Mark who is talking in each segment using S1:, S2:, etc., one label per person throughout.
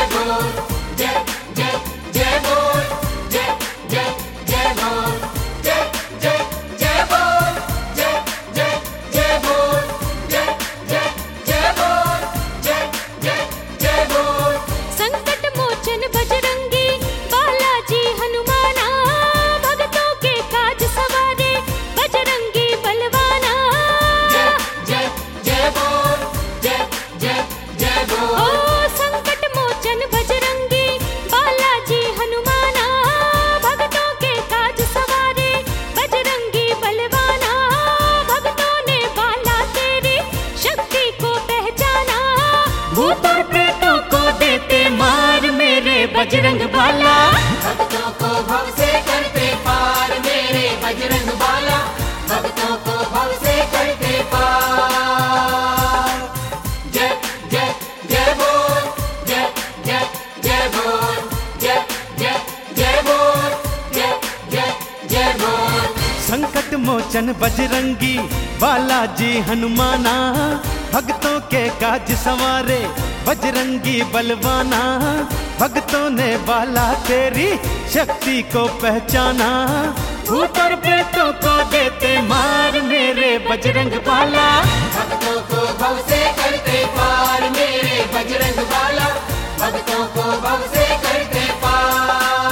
S1: बोल, जय जय जय बोल, जय जय जय बोल, जय जय जय बोल, जय जय जय बोल, जय जय जय बोल, जय जय जय बोल।
S2: संकट मोचन बजरंगी बालाजी हनुमाना, भक्तों के काज सवारे बजरंगी बलवाना।
S1: जय जय जय बोल, जय जय जय बोल।
S2: ओ संकट मोचन बजरंगी बालाजी हनुमाना, भक्तों के काज सवारे बजरंगी बलवाना। भक्तों ने बाला तेरी शक्ति को पहचाना,
S1: भूत और प्रेतों को देते मार मेरे बजरंग बाला, भक्तों को भव से करते पार मेरे बजरंग बाला, भक्तों को भव से करते पार। जय जय जय बोल, जय जय जय बोल, जय जय जय बोल, जय जय जय बोल।
S3: संकट मोचन बजरंगी बालाजी हनुमाना, भक्तों के काज संवारे बजरंगी बलवाना। भक्तों ने बाला तेरी शक्ति को पहचाना, भूत और प्रेतों को देते मार मेरे बजरंग बाला,
S1: भक्तों को भव से करते पार मेरे बजरंग बाला, भक्तों को भव से करते पार।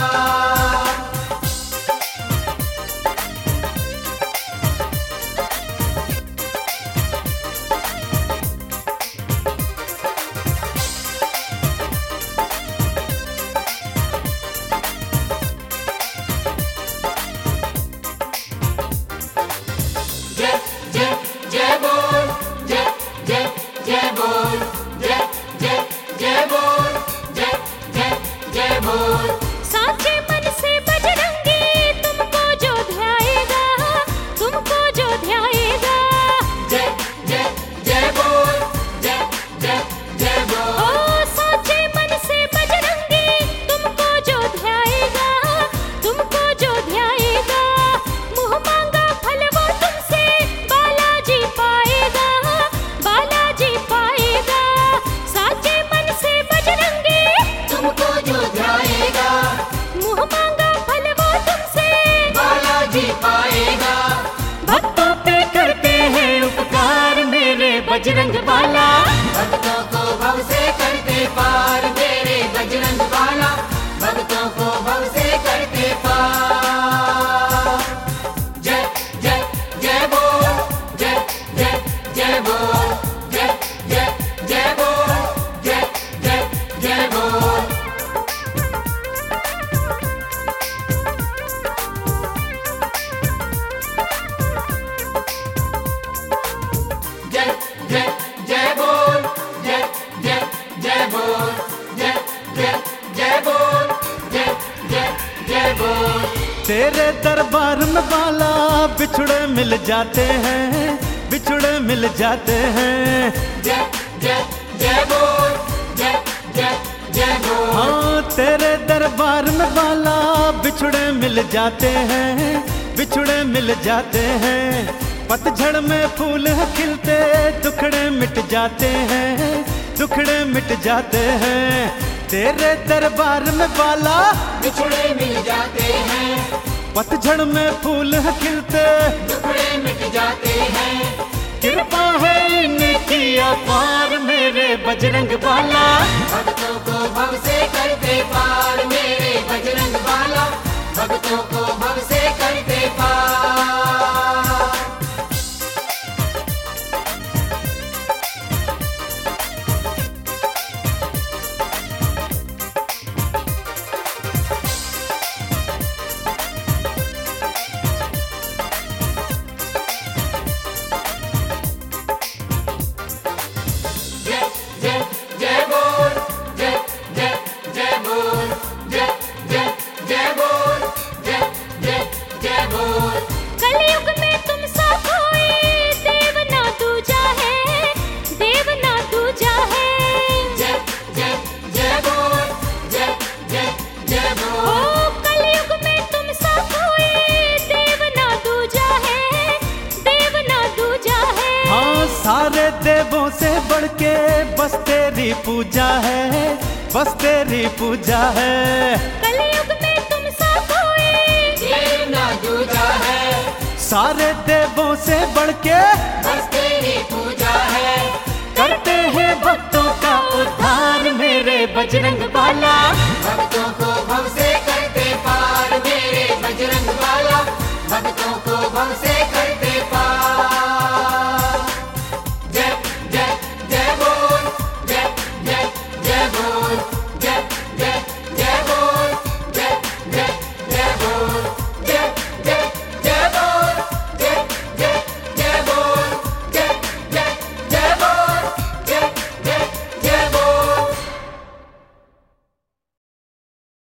S1: जय जय जय बोल, जय जय जय बोल, जय जय जय बोल, जय जय जय बोल।
S2: साचे मन से बजरंगी तुमको जो ध्याएगा, तुमको जो ध्याएगा।
S1: जय जय जय बोल, जय जय जय बोल।
S2: ओ साचे मन से बजरंगी तुमको जो ध्याएगा, तुमको जो ध्याएगा। मुँह मांगा फल वो तुमसे बालाजी पाएगा, बालाजी पाएगा। साचे मन से बजरंगी
S1: तुमको जो ध्याएगा,
S2: मुँह मांगा फल वो तुमसे
S1: बालाजी पाएगा।
S3: भक्तों पे करते हैं उपकार मेरे बजरंग बाला,
S1: भक्तों को भव से करते पार मेरे बजरंग बाला, भक्तों को भव से करते पार। जय जय जय बोल, जय जय जय बोल, जय जय जय बोल, जय जय जय बोल। जय जय जय बोल, जय जय जय बोल, जय जय जय बोल, जय जय जय बोल।
S3: तेरे दरबार में बाला बिछड़े मिल जाते हैं, बिछड़े मिल जाते हैं।
S1: जय जय जय बोल, जय जय जय बोल।
S3: हाँ तेरे दरबार में बाला बिछड़े मिल जाते हैं, बिछड़े मिल जाते हैं। पतझड़ में फूल खिलते दुखड़े मिट जाते हैं, दुखड़े मिट जाते हैं। तेरे दरबार में बाला
S1: बिछड़े मिल जाते हैं,
S3: पतझड़ में फूल खिलते
S1: टुकड़े मिट जाते हैं।
S3: कृपा है इनकी अपार मेरे बजरंग बाला,
S1: भक्तों को भव से करते पार मेरे बजरंग बाला, भक्तों को भव से करते पार। जय जय जय बोल, जय जय जय बोल, जय जय जय बोल, जय जय जय बोल।
S2: कलयुग में तुम सा कोई देव ना दूजा है, देव ना दूजा है।
S1: जय जय जय बोल, जय जय जय
S2: ओ
S1: बोल।
S2: कलयुग में तुम सा कोई देव ना दूजा है, देव ना दूजा है।
S3: हाँ सारे देवों से बढ़ के बस तेरी पूजा है, बस तेरी पूजा है।
S2: कलयुग में तुम सा कोई
S1: देव ना दूजा है,
S3: सारे देवों से बढ़ के
S1: बस तेरी पूजा है।
S3: करते हैं भक्तों का उद्धार मेरे बजरंग बाला।
S1: भक्तों को भव से